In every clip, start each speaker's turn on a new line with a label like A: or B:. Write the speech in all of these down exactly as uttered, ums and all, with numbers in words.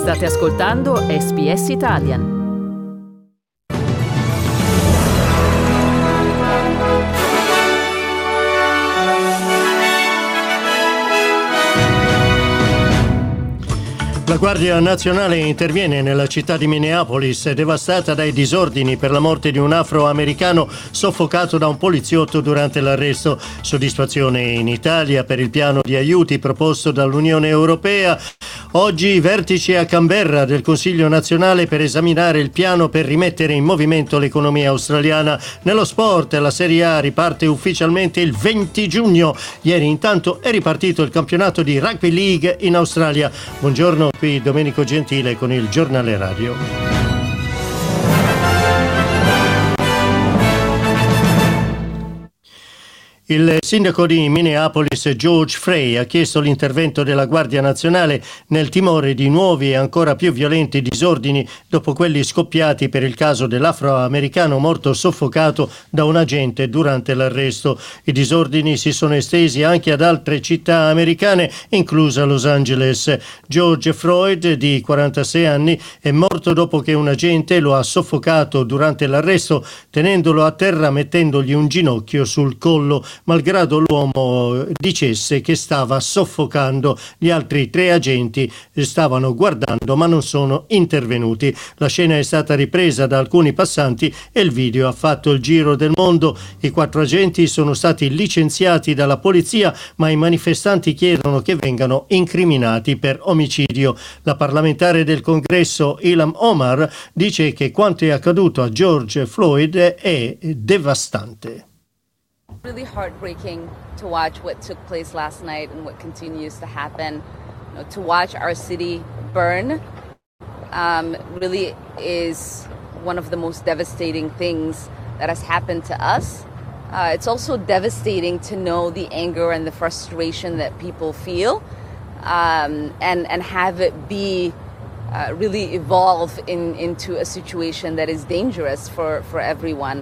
A: State ascoltando S B S Italian.
B: La Guardia Nazionale interviene nella città di Minneapolis, devastata dai disordini per la morte di un afroamericano soffocato da un poliziotto durante l'arresto. Soddisfazione in Italia per il piano di aiuti proposto dall'Unione Europea. Oggi vertice a Canberra del Consiglio nazionale per esaminare il piano per rimettere in movimento l'economia australiana. Nello sport la Serie A riparte ufficialmente il venti giugno. Ieri intanto è ripartito il campionato di Rugby League in Australia. Buongiorno, qui Domenico Gentile con il Giornale Radio. Il sindaco di Minneapolis, George Frey, ha chiesto l'intervento della Guardia Nazionale nel timore di nuovi e ancora più violenti disordini dopo quelli scoppiati per il caso dell'afroamericano morto soffocato da un agente durante l'arresto. I disordini si sono estesi anche ad altre città americane, inclusa Los Angeles. George Floyd, di quarantasei anni, è morto dopo che un agente lo ha soffocato durante l'arresto, tenendolo a terra mettendogli un ginocchio sul collo, malgrado l'uomo dicesse che stava soffocando. Gli altri tre agenti stavano guardando ma non sono intervenuti. La scena è stata ripresa da alcuni passanti e il video ha fatto il giro del mondo. I quattro agenti sono stati licenziati dalla polizia, ma i manifestanti chiedono che vengano incriminati per omicidio. La parlamentare del Congresso Ilhan Omar dice che quanto è accaduto a George Floyd è devastante.
C: Really heartbreaking to watch what took place last night and what continues to happen. You know, to watch our city burn um, really is one of the most devastating things that has happened to us. Uh, it's also devastating to know the anger and the frustration that people feel um, and, and have it be uh, really evolve in, into a situation that is dangerous for, for everyone.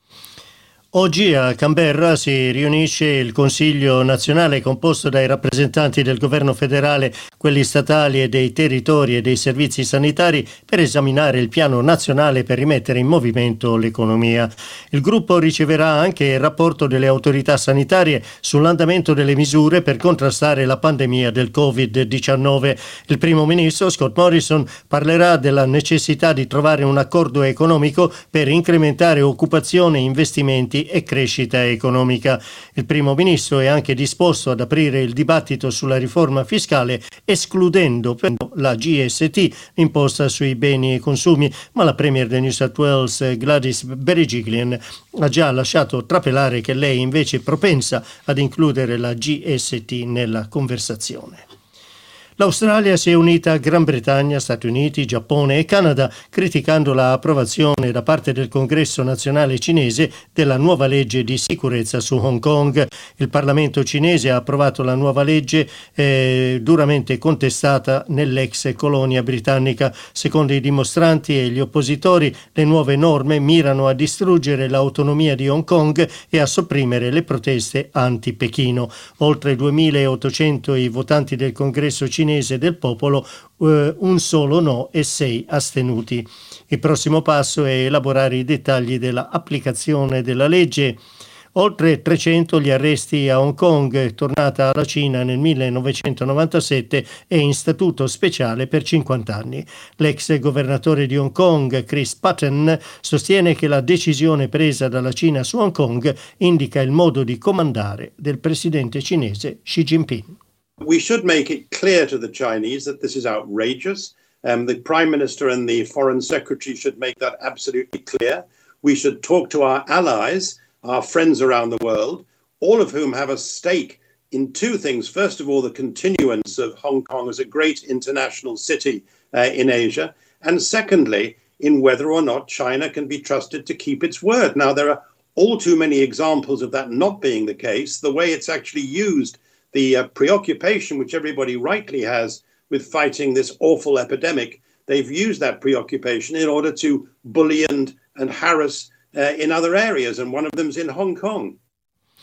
B: Oggi a Canberra si riunisce il Consiglio nazionale composto dai rappresentanti del governo federale, quelli statali e dei territori e dei servizi sanitari per esaminare il piano nazionale per rimettere in movimento l'economia. Il gruppo riceverà anche il rapporto delle autorità sanitarie sull'andamento delle misure per contrastare la pandemia del covid diciannove. Il primo ministro Scott Morrison parlerà della necessità di trovare un accordo economico per incrementare occupazione, investimenti e crescita economica. Il primo ministro è anche disposto ad aprire il dibattito sulla riforma fiscale, escludendo la G S T imposta sui beni e consumi, ma la premier del New South Wales Gladys Berejiklian ha già lasciato trapelare che lei invece è propensa ad includere la G S T nella conversazione. L'Australia si è unita a Gran Bretagna, Stati Uniti, Giappone e Canada, criticando l'approvazione da parte del Congresso nazionale cinese della nuova legge di sicurezza su Hong Kong. Il Parlamento cinese ha approvato la nuova legge eh, duramente contestata nell'ex colonia britannica. Secondo i dimostranti e gli oppositori, le nuove norme mirano a distruggere l'autonomia di Hong Kong e a sopprimere le proteste anti-Pechino. Oltre duemilaottocento i votanti del Congresso cinese del popolo, eh, un solo no e sei astenuti. Il prossimo passo è elaborare i dettagli della applicazione della legge. Oltre trecento gli arresti a Hong Kong, tornata alla Cina nel millenovecentonovantasette e in statuto speciale per cinquanta anni. L'ex governatore di Hong Kong, Chris Patten, sostiene che la decisione presa dalla Cina su Hong Kong indica il modo di comandare del presidente cinese Xi Jinping.
D: We should make it clear to the Chinese that this is outrageous. Um, the Prime Minister and the Foreign Secretary should make that absolutely clear. We should talk to our allies, our friends around the world, all of whom have a stake in two things. First of all, the continuance of Hong Kong as a great international city uh, in Asia. And secondly, in whether or not China can be trusted to keep its word. Now, there are all too many examples of that not being the case. The way it's actually used, the uh, preoccupation which everybody rightly has with fighting this awful epidemic, they've used that preoccupation in order to bully and, and harass uh, in other areas, and one of them's in Hong Kong.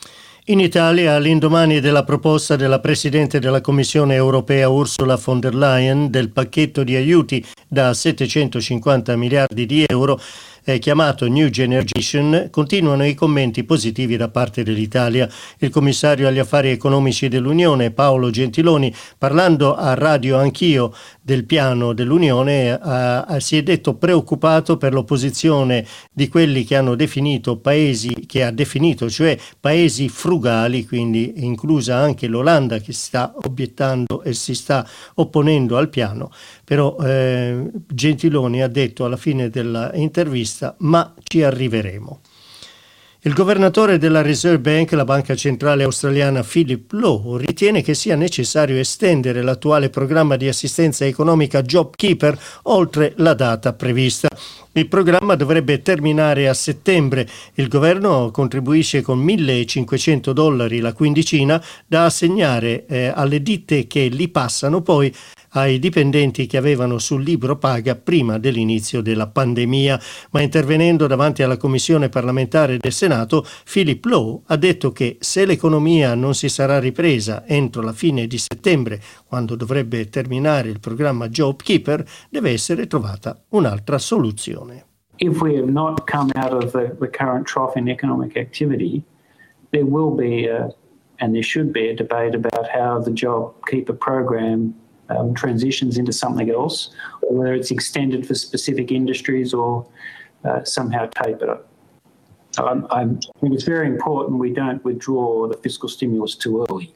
B: In Italia, all'indomani della proposta della Presidente della Commissione europea Ursula von der Leyen del pacchetto di aiuti da settecentocinquanta miliardi di euro, eh, chiamato New Generation, continuano i commenti positivi da parte dell'Italia. Il commissario agli affari economici dell'Unione, Paolo Gentiloni, parlando a Radio Anch'io del piano dell'Unione, eh, si è detto preoccupato per l'opposizione di quelli che hanno definito paesi, che ha definito, cioè paesi frugali, quindi inclusa anche l'Olanda che sta obiettando e si sta opponendo al piano. Però eh, Gentiloni ha detto alla fine dell'intervista: ma ci arriveremo. Il governatore della Reserve Bank, la banca centrale australiana, Philip Lowe, ritiene che sia necessario estendere l'attuale programma di assistenza economica JobKeeper oltre la data prevista. Il programma dovrebbe terminare a settembre. Il governo contribuisce con millecinquecento dollari la quindicina da assegnare eh, alle ditte che li passano poi ai dipendenti che avevano sul libro paga prima dell'inizio della pandemia. Ma intervenendo davanti alla Commissione parlamentare del Senato, Philip Lowe ha detto che se l'economia non si sarà ripresa entro la fine di settembre, quando dovrebbe terminare il programma JobKeeper, deve essere trovata un'altra soluzione.
E: If we have not come out of the, the current trough in economic activity, there will be a, and there should be a debate about how the JobKeeper program Um, transitions into something else, or whether it's extended for specific industries or uh, somehow tapered up. Um, I'm, I think it's very important we don't withdraw the fiscal stimulus too early.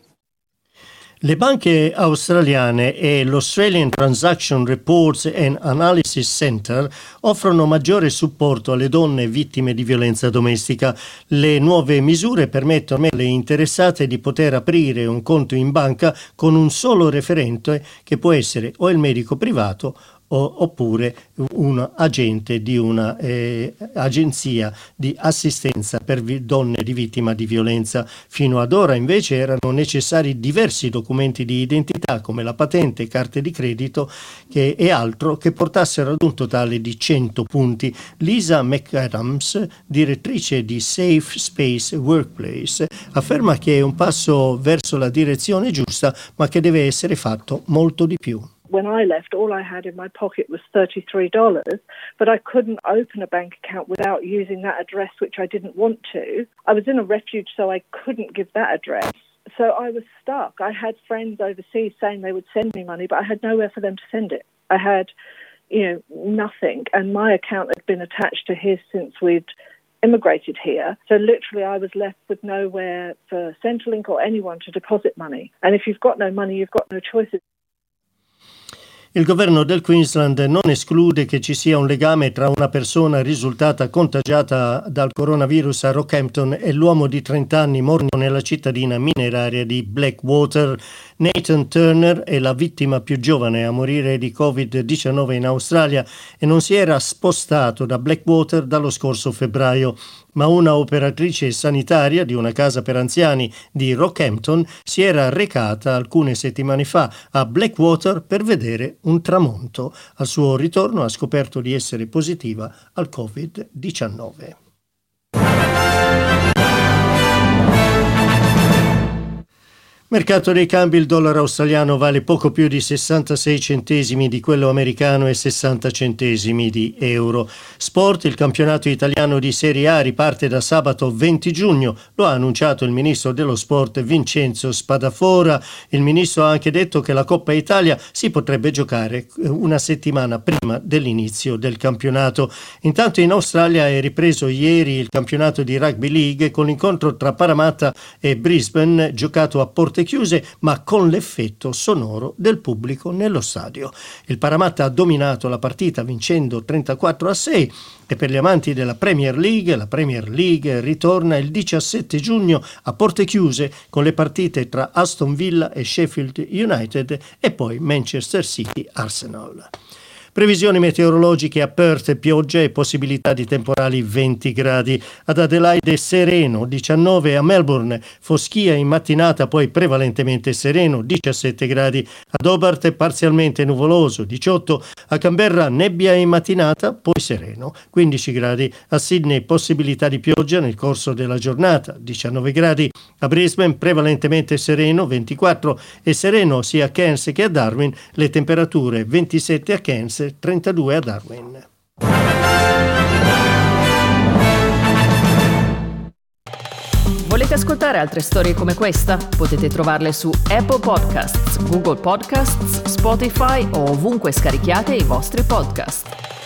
B: Le banche australiane e l'Australian Transaction Reports and Analysis Center offrono maggiore supporto alle donne vittime di violenza domestica. Le nuove misure permettono alle interessate di poter aprire un conto in banca con un solo referente, che può essere o il medico privato o, oppure un agente di una eh, agenzia di assistenza per vi- donne di vittima di violenza. Fino ad ora invece erano necessari diversi documenti di identità come la patente, carte di credito che, e altro, che portassero ad un totale di cento punti. Lisa McAdams, direttrice di Safe Space Workplace, afferma che è un passo verso la direzione giusta, ma che deve essere fatto molto di più.
F: When I left, all I had in my pocket was thirty-three dollars, but I couldn't open a bank account without using that address, which I didn't want to. I was in a refuge, so I couldn't give that address. So I was stuck. I had friends overseas saying they would send me money, but I had nowhere for them to send it. I had, you know, nothing. And my account had been attached to his since we'd immigrated here. So literally I was left with nowhere for Centrelink or anyone to deposit money. And if you've got no money, you've got no choices.
B: Il governo del Queensland non esclude che ci sia un legame tra una persona risultata contagiata dal coronavirus a Rockhampton e l'uomo di trenta anni morto nella cittadina mineraria di Blackwater. Nathan Turner è la vittima più giovane a morire di covid diciannove in Australia e non si era spostato da Blackwater dallo scorso febbraio. Ma una operatrice sanitaria di una casa per anziani di Rockhampton si era recata alcune settimane fa a Blackwater per vedere un tramonto. Al suo ritorno ha scoperto di essere positiva al covid diciannove. Mercato dei cambi: il dollaro australiano vale poco più di sessantasei centesimi di quello americano e sessanta centesimi di euro. Sport: il campionato italiano di Serie A riparte da sabato venti giugno, lo ha annunciato il ministro dello sport Vincenzo Spadafora. Il ministro ha anche detto che la Coppa Italia si potrebbe giocare una settimana prima dell'inizio del campionato. Intanto in Australia è ripreso ieri il campionato di Rugby League con l'incontro tra Parramatta e Brisbane, giocato a porte chiuse ma con l'effetto sonoro del pubblico nello stadio. Il Parramatta ha dominato la partita vincendo trentaquattro a sei e per gli amanti della Premier League, la Premier League ritorna il diciassette giugno a porte chiuse con le partite tra Aston Villa e Sheffield United e poi Manchester City Arsenal. Previsioni meteorologiche a Perth, pioggia e possibilità di temporali venti gradi. Ad Adelaide sereno, diciannove. A Melbourne foschia in mattinata, poi prevalentemente sereno, diciassette gradi. Ad Hobart parzialmente nuvoloso, diciotto. A Canberra nebbia in mattinata, poi sereno, quindici gradi. A Sydney possibilità di pioggia nel corso della giornata, diciannove gradi. A Brisbane prevalentemente sereno, ventiquattro. E sereno sia a Cairns che a Darwin, le temperature ventisette a Cairns, trentadue a Darwin.
A: Volete ascoltare altre storie come questa? Potete trovarle su Apple Podcasts, Google Podcasts, Spotify o ovunque scarichiate i vostri podcast.